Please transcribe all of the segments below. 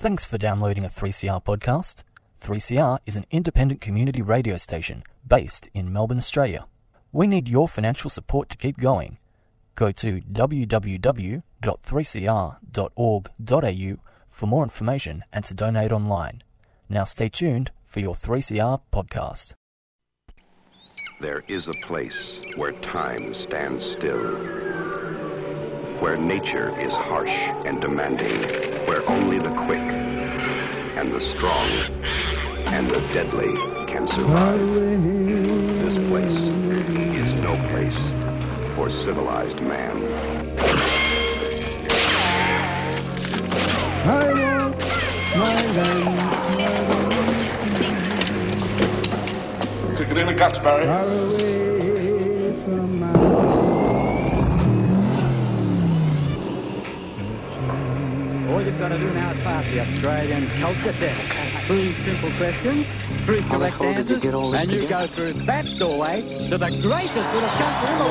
Thanks for downloading a 3CR podcast. 3CR is an independent community radio station based in Melbourne, Australia. We need your financial support to keep going. Go to www.3cr.org.au for more information and to donate online. Now stay tuned for your 3CR podcast. There is a place where time stands still, where nature is harsh and demanding, where only the quick and the strong and the deadly can survive. This place is no place for civilized man. I want my land. Kick it in the guts, Barry. Far away from my All you've got to do now is pass the Australian culture test. 3 simple questions, 3 correct answers, and you go through that doorway to the greatest little country in the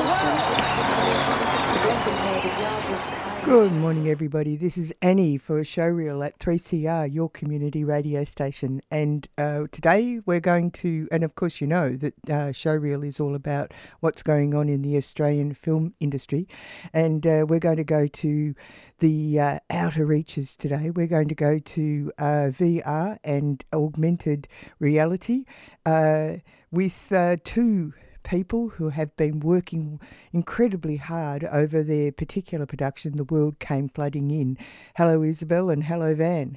world. Good morning, everybody. This is Annie for Showreel at 3CR, your community radio station. And today we're going to, and of course you know that Showreel is all about what's going on in the Australian film industry. And we're going to go to the outer reaches today. We're going to go to VR and augmented reality with 2 people who have been working incredibly hard over their particular production, The World Came Flooding In. Hello, Isabel, and hello, Van.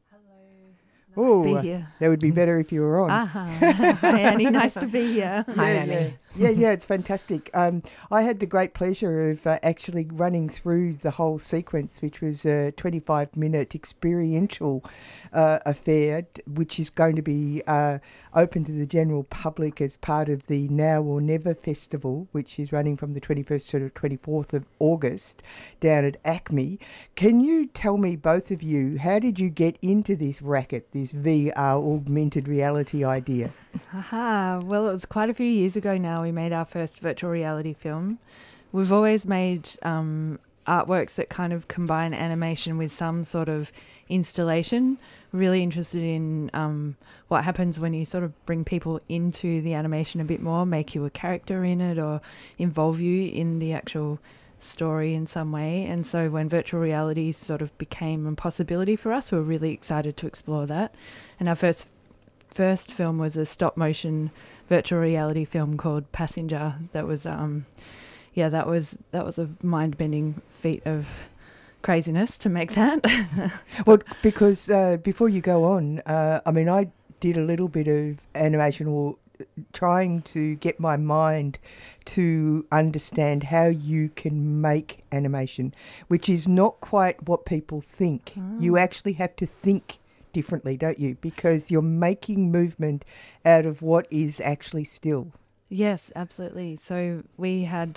Oh, that would be better if you were on. Hi, Annie. Nice to be here. Hi, Annie. Yeah, it's fantastic. I had the great pleasure of actually running through the whole sequence, which was a 25-minute experiential affair, which is going to be open to the general public as part of the Now or Never Festival, which is running from the 21st to the 24th of August down at ACME. Can you tell me, both of you, how did you get into this racket, this VR augmented reality idea? Well, it was quite a few years ago now we made our first virtual reality film. We've always made artworks that kind of combine animation with some sort of installation. Really interested in what happens when you sort of bring people into the animation a bit more, make you a character in it or involve you in the actual story in some way. And so when virtual reality sort of became a possibility for us, we were really excited to explore that. And our first film was a stop motion virtual reality film called Passenger. That was that was a mind bending feat of craziness to make that. Well, because before you go on, I did a little bit of animation, or trying to get my mind to understand how you can make animation, which is not quite what people think. You actually have to think differently, don't you? Because you're making movement out of what is actually still. Yes, absolutely. So we had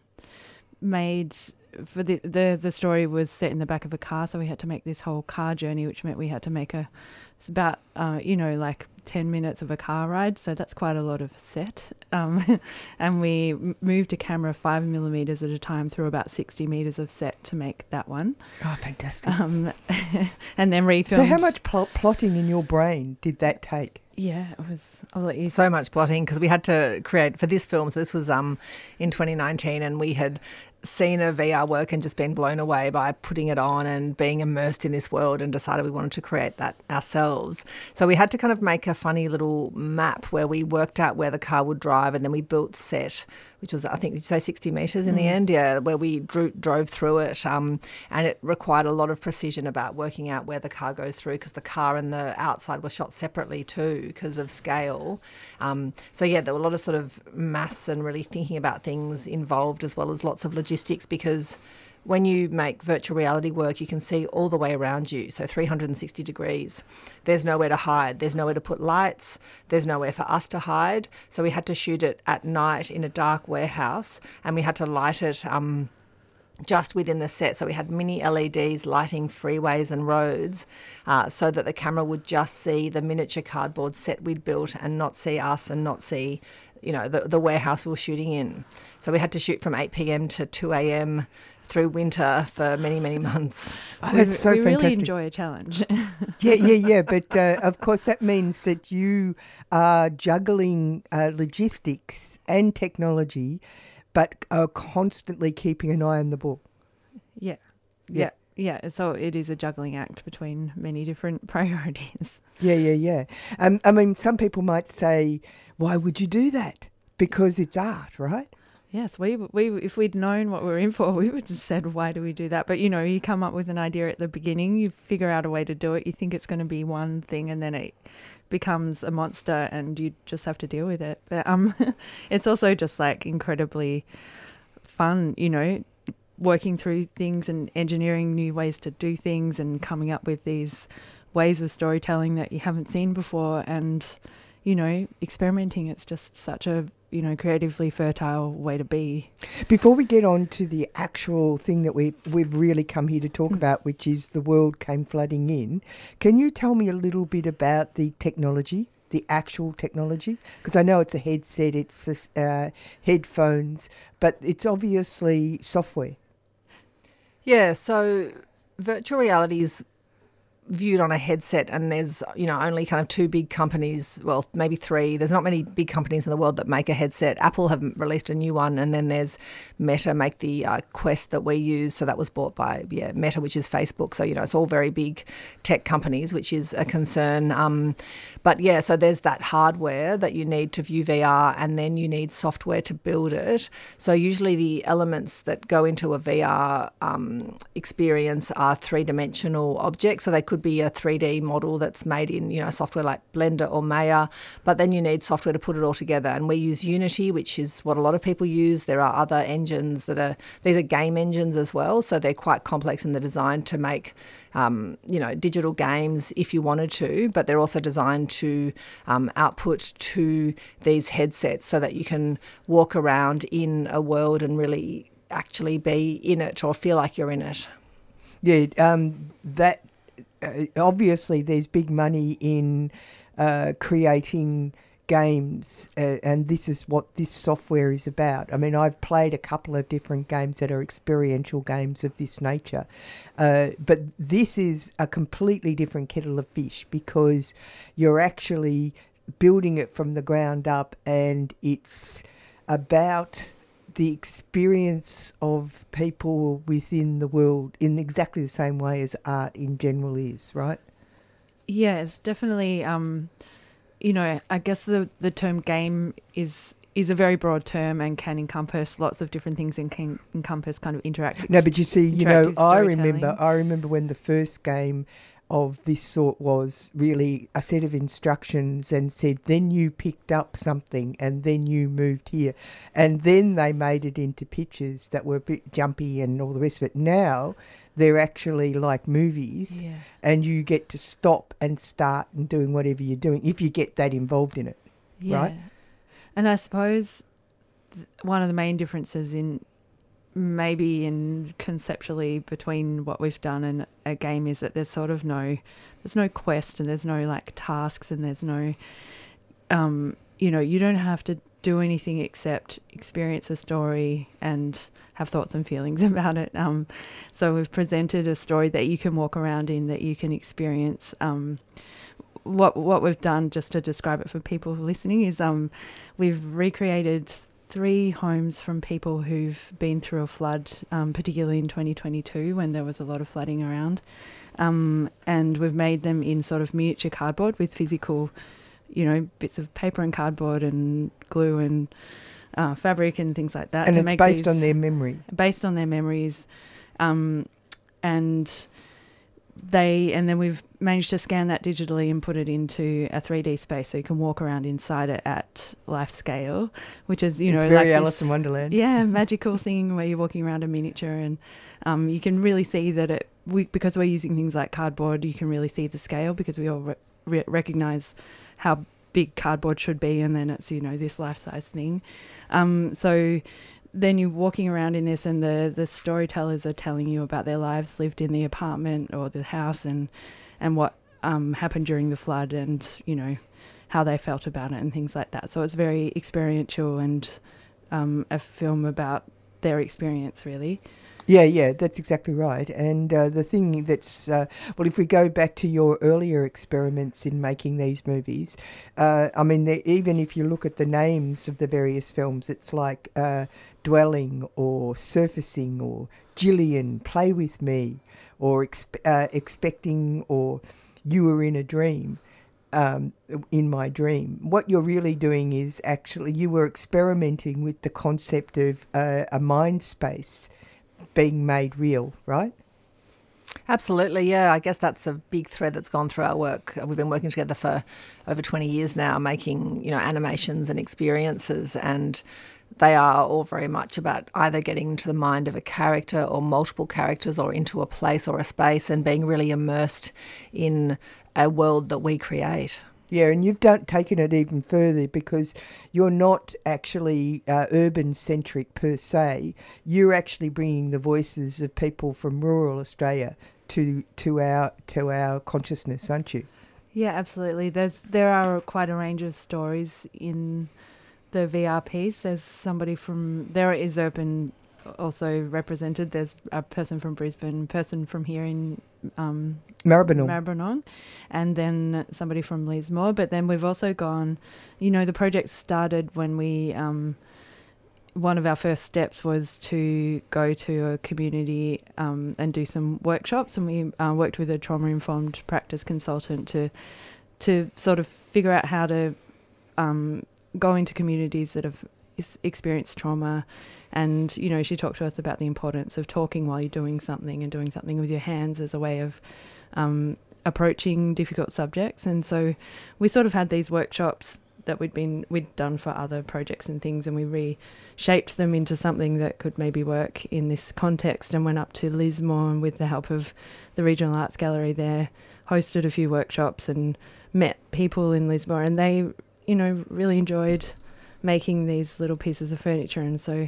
made, for the story was set in the back of a car, so we had to make this whole car journey, which meant we had to make it's about, like 10 minutes of a car ride, so that's quite a lot of set. And we moved a camera 5 millimeters at a time through about 60 meters of set to make that one. Oh, fantastic. And then refilmed. So how much plotting in your brain did that take? Yeah, it was a lot easier. So much plotting, because we had to create for this film. So this was in 2019, and we had seen a VR work and just been blown away by putting it on and being immersed in this world, and decided we wanted to create that ourselves. So we had to kind of make a funny little map where we worked out where the car would drive, and then we built set, which was, I think, did you say 60 metres in the end? Yeah, where we drove through it, and it required a lot of precision about working out where the car goes through, because the car and the outside were shot separately too because of scale. So yeah, there were a lot of sort of maths and really thinking about things involved, as well as lots of logistics, because when you make virtual reality work, you can see all the way around you, so 360 degrees. There's nowhere to hide. There's nowhere to put lights. There's nowhere for us to hide. So we had to shoot it at night in a dark warehouse, and we had to light it just within the set. So we had mini LEDs lighting freeways and roads, so that the camera would just see the miniature cardboard set we'd built and not see us and not see, the warehouse we were shooting in. So we had to shoot from 8 p.m. to 2 a.m. through winter for many, many months. Oh, that's so we fantastic. really enjoy a challenge. Yeah. But of course, that means that you are juggling logistics and technology, but are constantly keeping an eye on the ball. Yeah. Yeah. So it is a juggling act between many different priorities. Yeah. I mean, some people might say, why would you do that? Because it's art, right? Yes, we if we'd known what we were in for, we would have said, why do we do that? But, you come up with an idea at the beginning, you figure out a way to do it, you think it's going to be one thing, and then it becomes a monster and you just have to deal with it. But it's also just like incredibly fun, working through things and engineering new ways to do things and coming up with these ways of storytelling that you haven't seen before and, experimenting. It's just such a creatively fertile way to be. Before we get on to the actual thing that we've really come here to talk about, which is the world came flooding in, can you tell me a little bit about the technology, the actual technology? Because I know it's a headset, it's headphones, but it's obviously software. Yeah, so virtual reality is viewed on a headset, and there's only kind of 2 big companies, well, maybe 3. There's not many big companies in the world that make a headset. Apple have released a new one, and then there's Meta make the Quest that we use. So that was bought by Meta, which is Facebook. So it's all very big tech companies, which is a concern. But yeah, so there's that hardware that you need to view VR, and then you need software to build it. So usually the elements that go into a VR experience are 3-dimensional objects. So they could be a 3D model that's made in software like Blender or Maya, but then you need software to put it all together. And we use Unity, which is what a lot of people use. There are other engines these are game engines as well, so they're quite complex in the design to make digital games if you wanted to, but they're also designed to output to these headsets so that you can walk around in a world and really actually be in it or feel like you're in it. Yeah, that obviously there's big money in creating games, and this is what this software is about. I mean, I've played a couple of different games that are experiential games of this nature, but this is a completely different kettle of fish because you're actually building it from the ground up, and it's about the experience of people within the world in exactly the same way as art in general is, right? Yeah, it's definitely, I guess the term game is a very broad term and can encompass lots of different things and can encompass kind of interactive. No, but you see, I storytelling. remember when the first game of this sort was really a set of instructions and said, then you picked up something and then you moved here. And then they made it into pictures that were a bit jumpy and all the rest of it. Now they're actually like movies, and you get to stop and start and doing whatever you're doing if you get that involved in it, right? And I suppose one of the main differences in conceptually between what we've done and a game is that there's no quest and there's no like tasks and there's no you don't have to do anything except experience a story and have thoughts and feelings about it. So we've presented a story that you can walk around in, that you can experience. What we've done, just to describe it for people listening, is we've recreated 3 homes from people who've been through a flood, particularly in 2022 when there was a lot of flooding around. And we've made them in sort of miniature cardboard with physical, bits of paper and cardboard and glue and fabric and things like that. And it's based on their memory. Based on their memories. And then we've managed to scan that digitally and put it into a 3D space so you can walk around inside it at life scale, which is, it's very like Alice in Wonderland. Yeah, magical thing where you're walking around a miniature and you can really see that because we're using things like cardboard, you can really see the scale because we all recognise how big cardboard should be, and then it's, this life-size thing. So then you're walking around in this and the storytellers are telling you about their lives lived in the apartment or the house and what happened during the flood and, how they felt about it and things like that. So it's very experiential and a film about their experience, really. Yeah, that's exactly right. And the thing that's, well, if we go back to your earlier experiments in making these movies, I mean, even if you look at the names of the various films, it's like Dwelling or Surfacing or Gillian, Play With Me, or Expecting, or You Were in a Dream. In my dream, what you're really doing is actually you were experimenting with the concept of a mind space being made real, right? Absolutely, yeah. I guess that's a big thread that's gone through our work. We've been working together for over 20 years now, making, you know, animations and experiences, and they are all very much about either getting into the mind of a character or multiple characters or into a place or a space and being really immersed in a world that we create. Yeah, and you've taken it even further because you're not actually urban-centric per se. You're actually bringing the voices of people from rural Australia to our consciousness, aren't you? Yeah, absolutely. There are quite a range of stories in the VR piece. There is urban also represented. There's a person from Brisbane, person from here in Maribyrnong, and then somebody from Lismore. But then we've also gone, you know, the project started when we, one of our first steps was to go to a community and do some workshops, and we worked with a trauma-informed practice consultant to sort of figure out how to go into communities that have experienced trauma. And, you know, she talked to us about the importance of talking while you're doing something and doing something with your hands as a way of approaching difficult subjects. And so we sort of had these workshops that we'd done for other projects and things, and we reshaped them into something that could maybe work in this context, and went up to Lismore, and with the help of the Regional Arts Gallery there, hosted a few workshops and met people in Lismore, and they, you know, really enjoyed making these little pieces of furniture. And so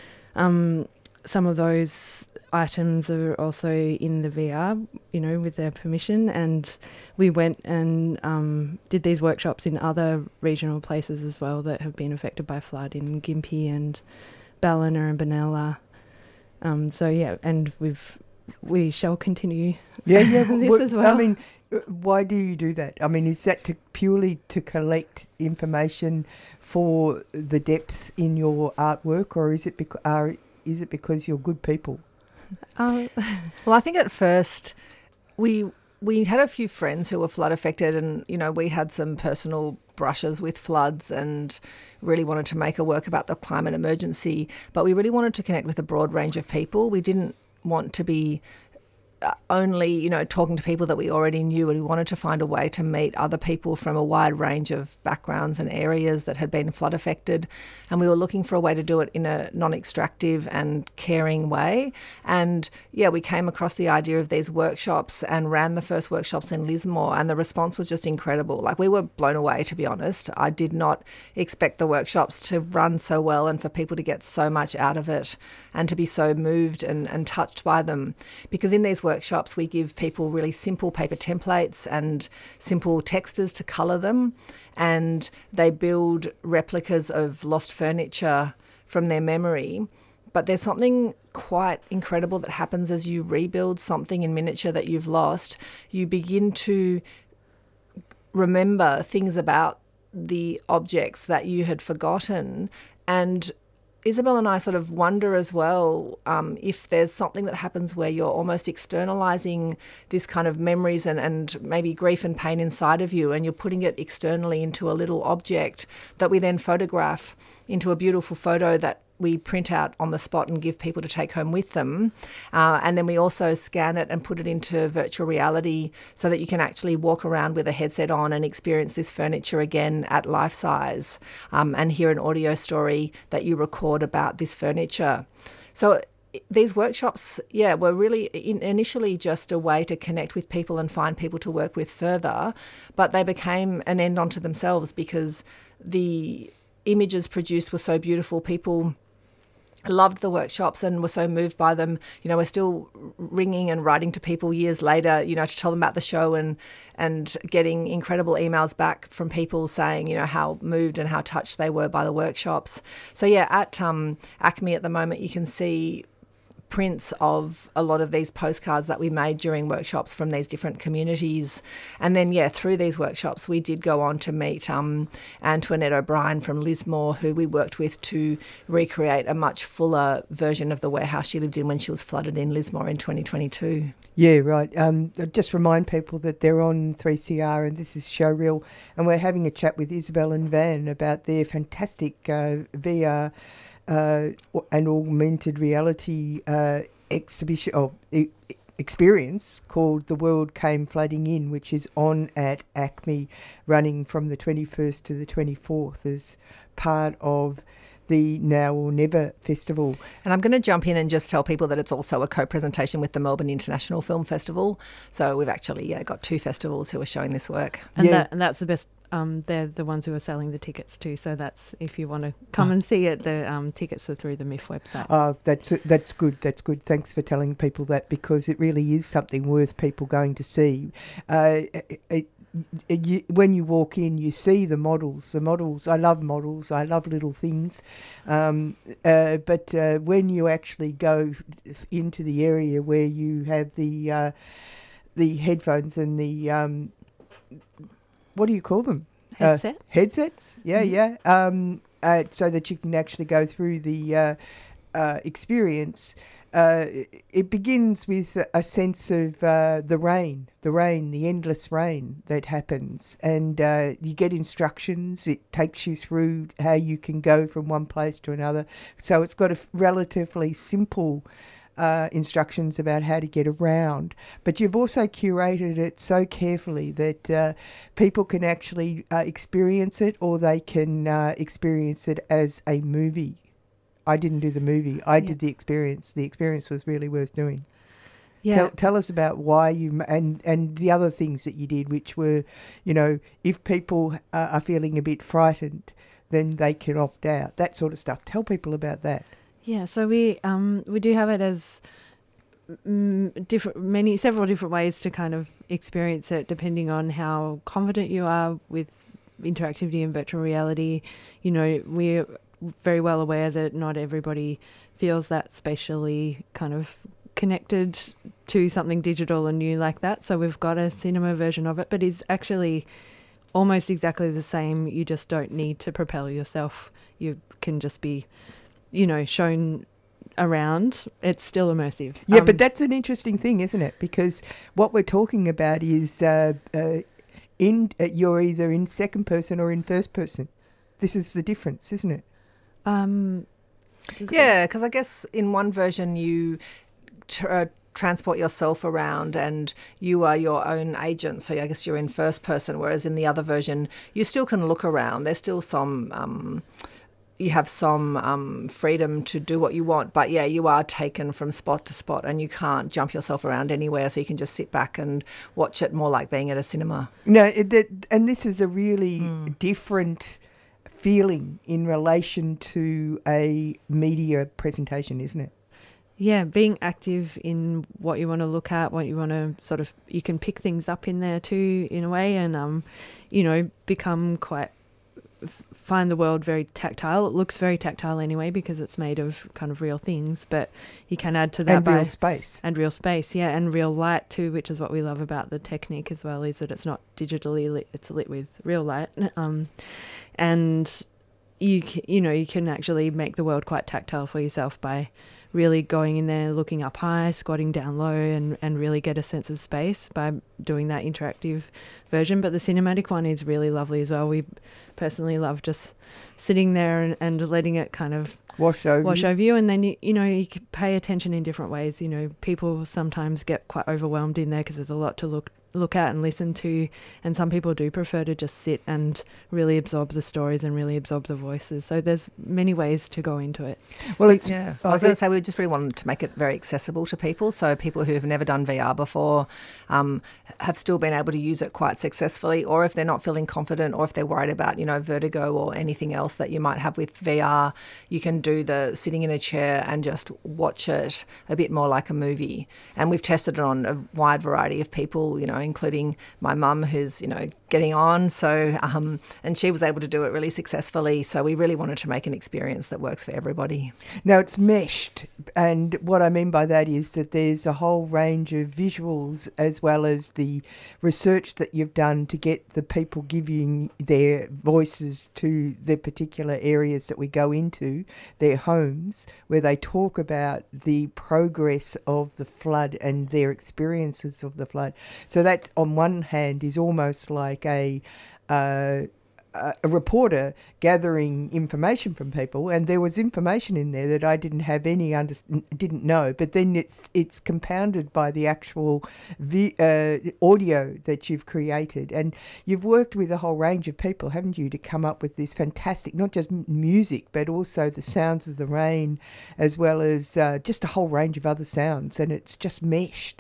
some of those items are also in the VR, you know, with their permission. And we went and did these workshops in other regional places as well that have been affected by flood, in Gympie and Ballina and Benalla. So yeah, and we shall continue. Yeah. this as well. I mean, why do you do that? I mean, is that purely to collect information for the depth in your artwork, or is it because you're good people? Well, I think at first we had a few friends who were flood affected, and, you know, we had some personal brushes with floods and really wanted to make a work about the climate emergency, but we really wanted to connect with a broad range of people. We didn't want to be only, you know, talking to people that we already knew, and we wanted to find a way to meet other people from a wide range of backgrounds and areas that had been flood affected. And we were looking for a way to do it in a non-extractive and caring way. And yeah, we came across the idea of these workshops and ran the first workshops in Lismore, and the response was just incredible. Like, we were blown away, to be honest. I did not expect the workshops to run so well and for people to get so much out of it and to be so moved and touched by them. Because in these workshops, we give people really simple paper templates and simple textures to colour them, and they build replicas of lost furniture from their memory. But there's something quite incredible that happens as you rebuild something in miniature that you've lost. You begin to remember things about the objects that you had forgotten, and Isabel and I sort of wonder as well if there's something that happens where you're almost externalising this kind of memories and maybe grief and pain inside of you, and you're putting it externally into a little object that we then photograph into a beautiful photo that we print out on the spot and give people to take home with them. And then we also scan it and put it into virtual reality so that you can actually walk around with a headset on and experience this furniture again at life size, and hear an audio story that you record about this furniture. So these workshops, were really initially just a way to connect with people and find people to work with further, but they became an end unto themselves because the images produced were so beautiful. People loved the workshops and were so moved by them. You know, we're still ringing and writing to people years later, you know, to tell them about the show and getting incredible emails back from people saying, you know, how moved and how touched they were by the workshops. So yeah, at ACME at the moment, you can see prints of a lot of these postcards that we made during workshops from these different communities. And then, through these workshops, we did go on to meet Antoinette O'Brien from Lismore, who we worked with to recreate a much fuller version of the warehouse she lived in when she was flooded in Lismore in 2022. Yeah, right. Just remind people that they're on 3CR and this is Showreel, and we're having a chat with Isabel and Van about their fantastic VR and augmented reality exhibition or experience called The World Came Flooding In, which is on at ACME, running from the 21st to the 24th as part of the Now or Never Festival. And I'm going to jump in and just tell people that it's also a co-presentation with the Melbourne International Film Festival. So we've actually got 2 festivals who are showing this work. And that's the best. They're the ones who are selling the tickets too. So that's, if you want to come and see it, the tickets are through the MIF website. Oh, that's good. That's good. Thanks for telling people that, because it really is something worth people going to see. When you walk in, you see the models. I love models. I love little things. But when you actually go into the area where you have the headphones and the what do you call them? Headsets. Yeah. So that you can actually go through the experience. It begins with a sense of the endless rain that happens, and you get instructions. It takes you through how you can go from one place to another. So it's got a relatively simple instructions about how to get around, but you've also curated it so carefully that people can actually experience it, or they can experience it as a movie. I didn't do the movie. I did the experience. The experience was really worth doing. Yeah. Tell us about why you and the other things that you did, which were, if people are feeling a bit frightened, then they can opt out. That sort of stuff. Tell people about that. Yeah. So we do have it as several different ways to kind of experience it, depending on how confident you are with interactivity and virtual reality. We're very well aware that not everybody feels that spatially kind of connected to something digital and new like that. So we've got a cinema version of it, but it's actually almost exactly the same. You just don't need to propel yourself. You can just be, shown around. It's still immersive. Yeah, but that's an interesting thing, isn't it? Because what we're talking about is you're either in second person or in first person. This is the difference, isn't it? Yeah, because I guess in one version you transport yourself around and you are your own agent, so I guess you're in first person, whereas in the other version you still can look around. There's still some you have some freedom to do what you want, but you are taken from spot to spot and you can't jump yourself around anywhere, so you can just sit back and watch it, more like being at a cinema. No, and this is a really different feeling in relation to a media presentation, isn't it? Yeah, being active in what you want to look at, what you want to you can pick things up in there too, in a way, and, become find the world very tactile. It looks very tactile anyway because it's made of kind of real things, but you can add to that real space. And real space, yeah, and real light too, which is what we love about the technique as well, is that it's not digitally lit, it's lit with real light. And you can actually make the world quite tactile for yourself by really going in there, looking up high, squatting down low, and really get a sense of space by doing that interactive version. But the cinematic one is really lovely as well. We personally love just sitting there and letting it kind of wash over you, and then you can pay attention in different ways. People sometimes get quite overwhelmed in there because there's a lot to look at and listen to, and some people do prefer to just sit and really absorb the stories and really absorb the voices. So there's many ways to go into it. Well, I was going to say we just really wanted to make it very accessible to people, so people who have never done VR before have still been able to use it quite successfully, or if they're not feeling confident, or if they're worried about vertigo or anything else that you might have with VR, you can do the sitting in a chair and just watch it a bit more like a movie. And we've tested it on a wide variety of people, including my mum, who's, getting on. So, and she was able to do it really successfully. So we really wanted to make an experience that works for everybody. Now, it's meshed, and what I mean by that is that there's a whole range of visuals as well as the research that you've done to get the people giving their voices to the particular areas that we go into, their homes, where they talk about the progress of the flood and their experiences of the flood. So that, on one hand, is almost like a reporter gathering information from people, and there was information in there that I didn't didn't know, but then it's compounded by the actual audio that you've created, and you've worked with a whole range of people, haven't you, to come up with this fantastic, not just music, but also the sounds of the rain, as well as just a whole range of other sounds, and it's just meshed.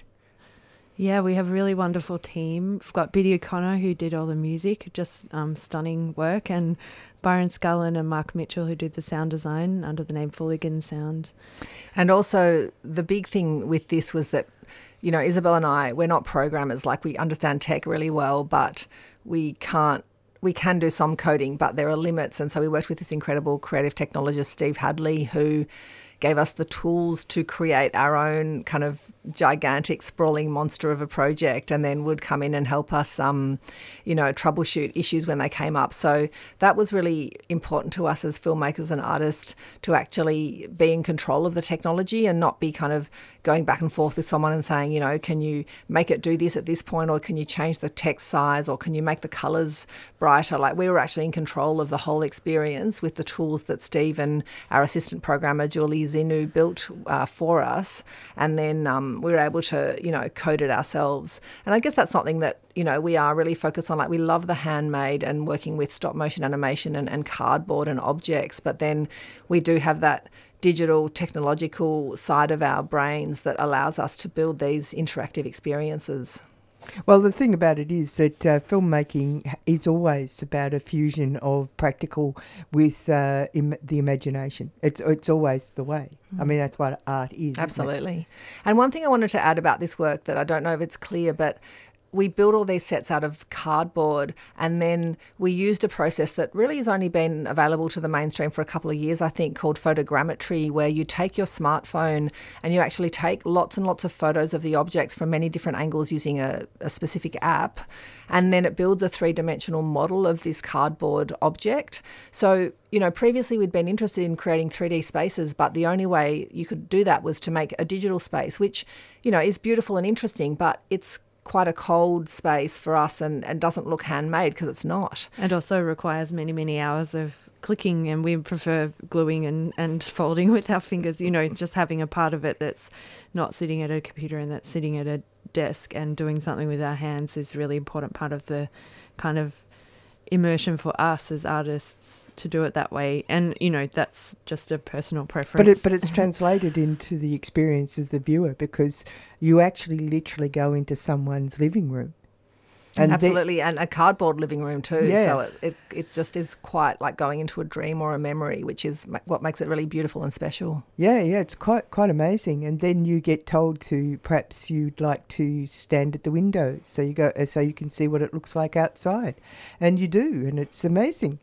Yeah, we have a really wonderful team. We've got Biddy O'Connor, who did all the music, just stunning work, and Byron Scullen and Mark Mitchell, who did the sound design under the name Fulligan Sound. And also the big thing with this was that, Isabel and I, we're not programmers. Like, we understand tech really well, but we can do some coding, but there are limits. And so we worked with this incredible creative technologist, Steve Hadley, who gave us the tools to create our own kind of gigantic sprawling monster of a project, and then would come in and help us, troubleshoot issues when they came up. So that was really important to us as filmmakers and artists, to actually be in control of the technology and not be kind of going back and forth with someone and saying, can you make it do this at this point, or can you change the text size, or can you make the colours brighter? Like, we were actually in control of the whole experience with the tools that Steve and our assistant programmer, Julie Zinu, built for us. And then we were able to, code it ourselves. And I guess that's something that, we are really focused on. Like, we love the handmade and working with stop motion animation and cardboard and objects. But then we do have that digital technological side of our brains that allows us to build these interactive experiences. Well, the thing about it is that filmmaking is always about a fusion of practical with the imagination. It's always the way. I mean, that's what art is. Absolutely. And one thing I wanted to add about this work that I don't know if it's clear, but we built all these sets out of cardboard, and then we used a process that really has only been available to the mainstream for a couple of years, I think, called photogrammetry, where you take your smartphone and you actually take lots and lots of photos of the objects from many different angles using a specific app, and then it builds a three-dimensional model of this cardboard object. So, previously we'd been interested in creating 3D spaces, but the only way you could do that was to make a digital space, which, is beautiful and interesting, but it's quite a cold space for us and doesn't look handmade because it's not. And also requires many, many hours of clicking, and we prefer gluing and folding with our fingers, just having a part of it that's not sitting at a computer and that's sitting at a desk, and doing something with our hands is a really important part of the kind of immersion for us as artists to do it that way. And that's just a personal preference, but it's translated into the experience as the viewer, because you actually literally go into someone's living room. And absolutely, and a cardboard living room too. Yeah. So it just is quite like going into a dream or a memory, which is what makes it really beautiful and special. Yeah, it's quite amazing. And then you get told to, perhaps you'd like to stand at the window, so you can see what it looks like outside, and you do, and it's amazing.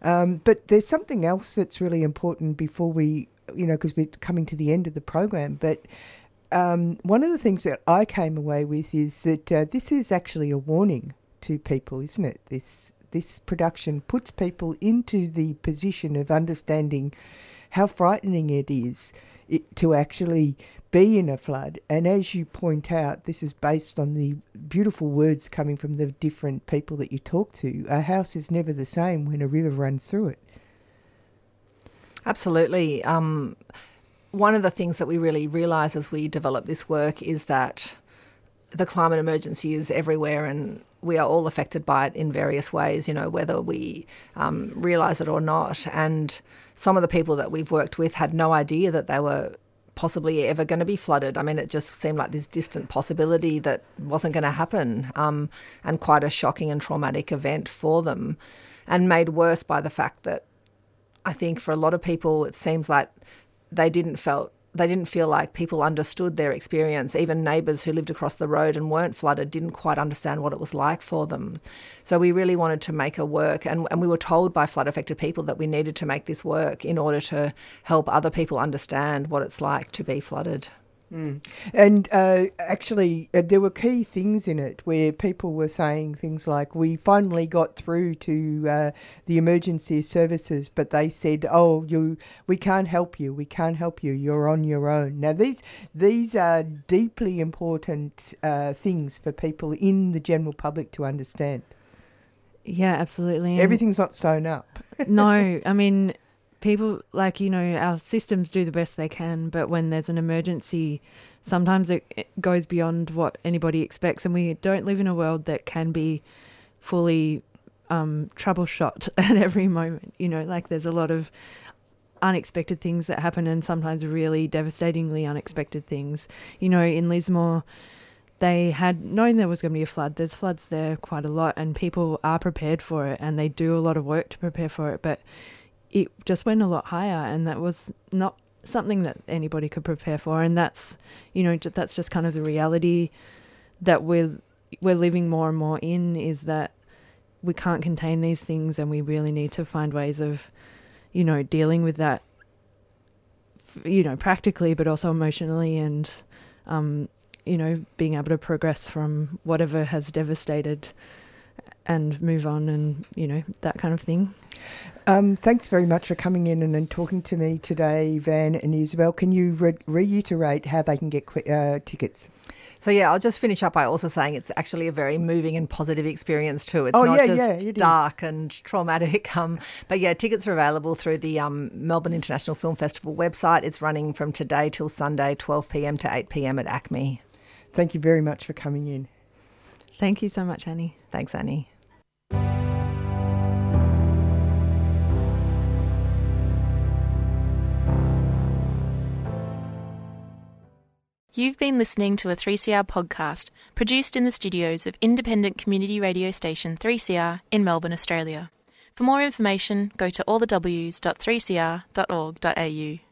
But there's something else that's really important before we, because we're coming to the end of the program, but. One of the things that I came away with is that this is actually a warning to people, isn't it? This production puts people into the position of understanding how frightening it is to actually be in a flood. And as you point out, this is based on the beautiful words coming from the different people that you talk to. A house is never the same when a river runs through it. Absolutely. One of the things that we really realise as we develop this work is that the climate emergency is everywhere, and we are all affected by it in various ways, whether we realise it or not. And some of the people that we've worked with had no idea that they were possibly ever going to be flooded. I mean, it just seemed like this distant possibility that wasn't going to happen, and quite a shocking and traumatic event for them, and made worse by the fact that I think for a lot of people it seems like they didn't they didn't feel like people understood their experience. Even neighbours who lived across the road and weren't flooded didn't quite understand what it was like for them. So we really wanted to make a work, and we were told by flood-affected people that we needed to make this work in order to help other people understand what it's like to be flooded. And actually, there were key things in it where people were saying things like, we finally got through to the emergency services, but they said, we can't help you, you're on your own. Now, these are deeply important things for people in the general public to understand. Yeah, absolutely. Everything's not sewn up. No, I mean, people, our systems do the best they can, but when there's an emergency, sometimes it goes beyond what anybody expects, and we don't live in a world that can be fully troubleshot at every moment. There's a lot of unexpected things that happen, and sometimes really devastatingly unexpected things. In Lismore, they had known there was going to be a flood. There's floods there quite a lot, and people are prepared for it, and they do a lot of work to prepare for it, but it just went a lot higher, and that was not something that anybody could prepare for. And that's just kind of the reality that we're living more and more in, is that we can't contain these things, and we really need to find ways of, dealing with that, practically, but also emotionally, and, being able to progress from whatever has devastated and move on, and, that kind of thing. Thanks very much for coming in and talking to me today, Van and Isabel. Can you reiterate how they can get tickets? So, I'll just finish up by also saying it's actually a very moving and positive experience too. It's not just dark and traumatic. But tickets are available through the Melbourne International Film Festival website. It's running from today till Sunday, 12 p.m. to 8 p.m. at ACME. Thank you very much for coming in. Thank you so much, Annie. Thanks, Annie. You've been listening to a 3CR podcast produced in the studios of independent community radio station 3CR in Melbourne, Australia. For more information, go to allthews.3cr.org.au.